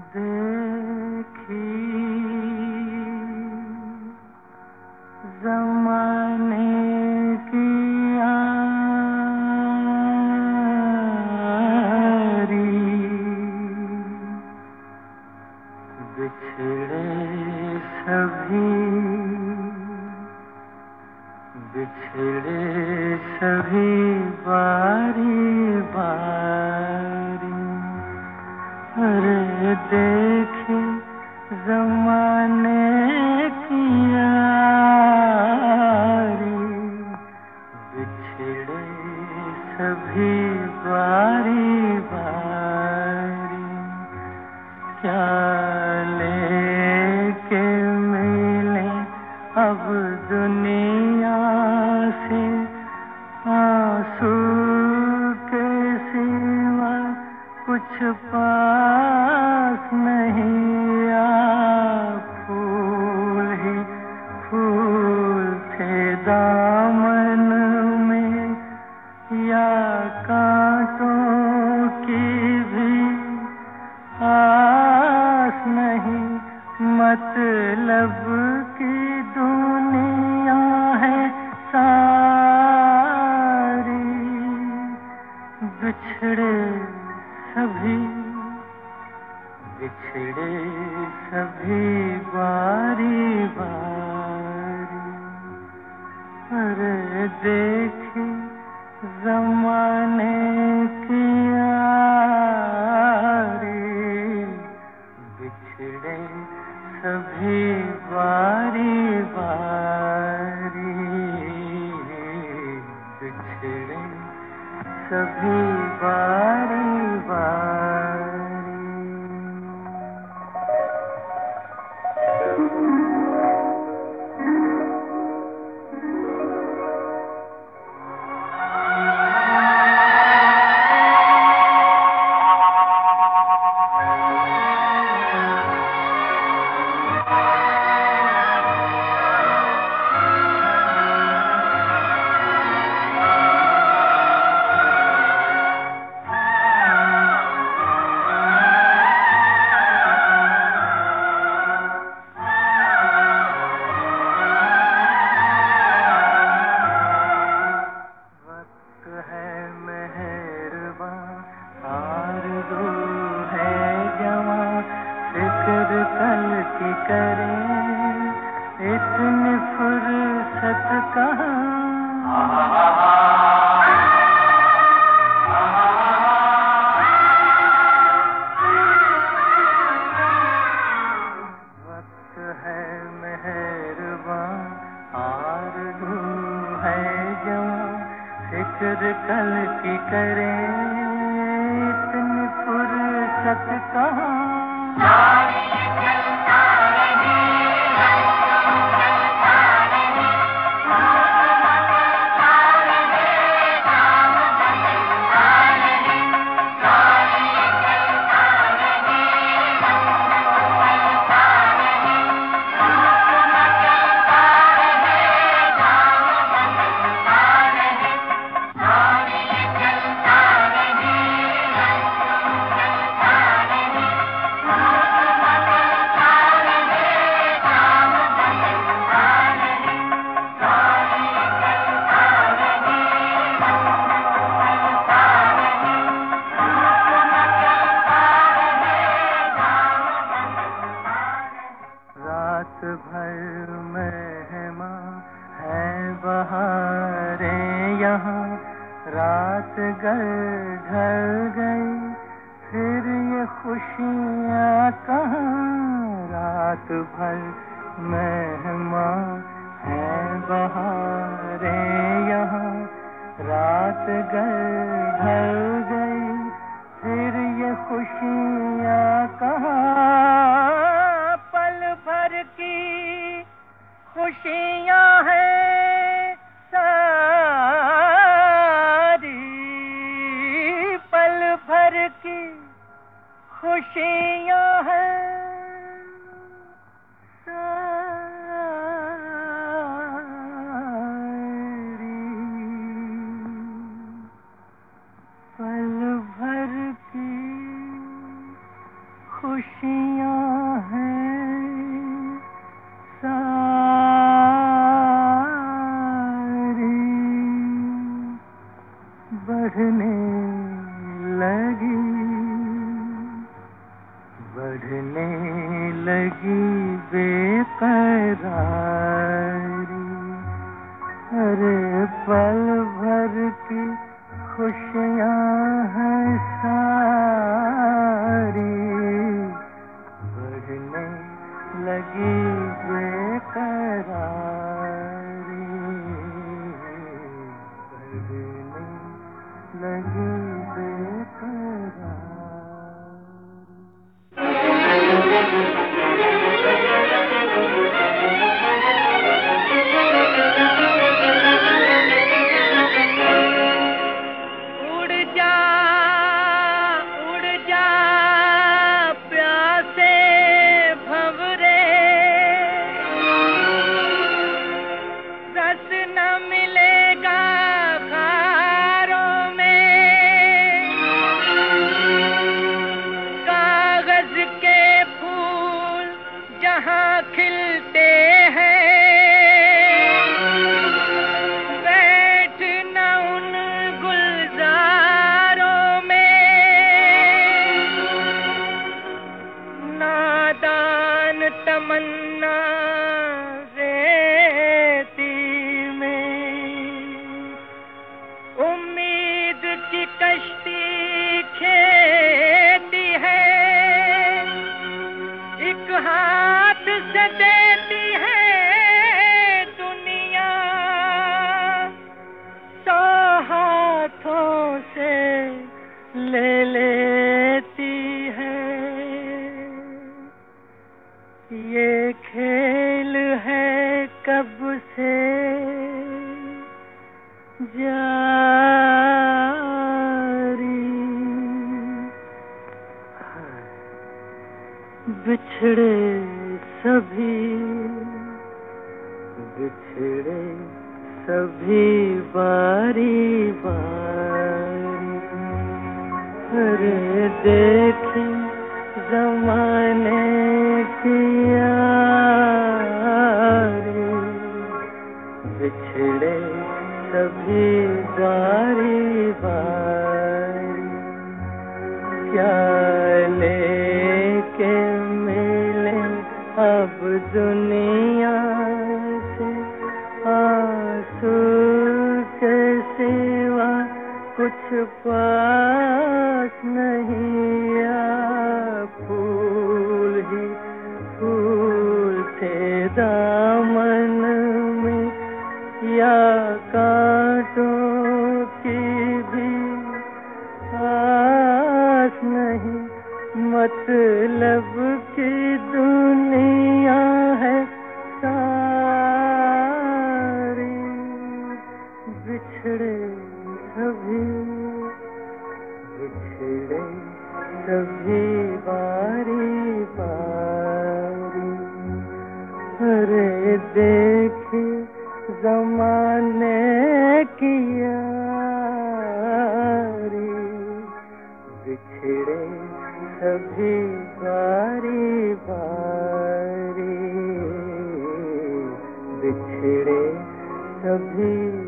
देखी ज़माने की यारी, बिछड़े सभी बारी बारी। अरे देखे ज़माने की यारी, बिछड़े सभी बारी बारी। क्या लेके मिले अब दुनिया से, आंसू के सिवा कुछ पास नहीं। फूल ही फूल थे दामन में, या कांटों की भी आस नहीं। मतलब की दुनिया है सारी, बिछड़े सभी बारी बारी। अरे देखे ज़माने की यारी, बिछड़े सभी बारी बारी। बिछड़े सभी बारी बारी। फिक्र कल की करें, इतनी फुर्सत कहाँ। वक्त है मेहरबान, आरज़ू है जवां, फिक्र कल की करें, इतनी फुर्सत कहाँ। रात भर मेहमान है बहारें यहाँ, रात ढल गई फिर ये खुशियाँ कहाँ। रात भर मेहमान है बहारें यहाँ, रात ढल गई फिर ये खुशियाँ कहाँ। खुशियाँ हैं सारी, पल भर की खुशियाँ हैं सारी, पल भर की खुशियाँ। लगी, बढ़ने लगी बेकरारी। अरे पल भर की खुशियाँ हैं सारी, बढ़ने लगी बेकरारी, बढ़ने लगी बेकरारी। खिलते हैं बैठ न उन गुलजारों में, नादान तमन्ना रेती में, उम्मीद की कश्ती खेती है, एक हाथ से देती है दुनिया, 100 हाथों से ले लेती है। ये खेल है कब से जारी, बिछड़े सभी, बिछड़े सभी बारी बारी। अरे देखे ज़माने की यारी, बिछड़े सभी बारी बारी। क्या लेके मिले अब दुनिया से, आंसू के सिवा कुछ पास नहीं, या फूल ही फूल थे दामन में, या कांटों की भी आस नहीं। मतलब की दुनिया है सारी, बिछड़े सभी, बिछड़े सभी बारी बारी। अरे देखे ज़माने की यारी, बिछड़े सभी बारी बारी, बिछड़े सभी